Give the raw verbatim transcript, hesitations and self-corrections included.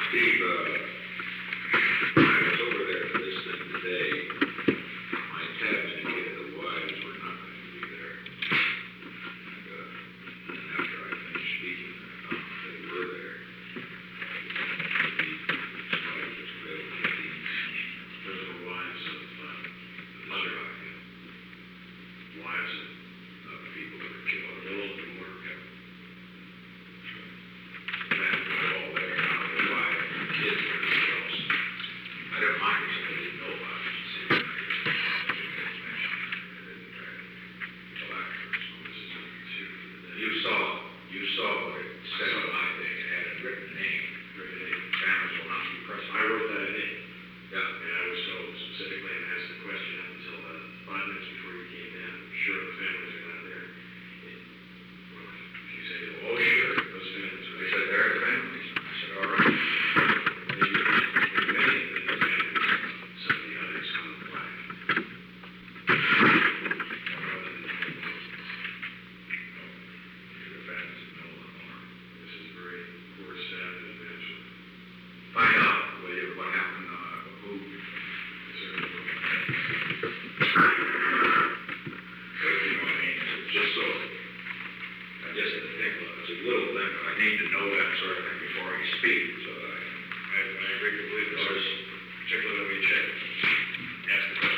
Steve, uh, when I was over there for this thing today, my tabs indicated the wives were not going to be there. And, uh, and after I finished speaking, I found that they were there. So I just read these. Those were wives of, uh, other, wives of, of people that were killed, a little bit more, yeah. That was all there, now, the wife, the kids, and everything else. I don't mind if they didn't know about it, just say, I didn't mention it, I didn't try to tell afterwards, so this is not considered for the day. You saw, you saw what it said on my thing, it had a written name, written name, families will not be present. I wrote that in. Yeah. And I was told specifically and asked the question up until uh, five minutes before you came in, I'm sure the families are not there. And, well, if you say, oh, sure, those families are They there. said they're the families. I said, all right. Maybe many of the families, some of the others on the flag. Rather than, the families of no more. This is very poor, sad, and natural. Find out, will you, what happened, uh, who, so, you know, I mean, just so, I guess the thing was, it's a little thing, but I need to know that sort of thing before I speak, so that I can, I, I agree completely. Notice. Particularly when we check, ask the question.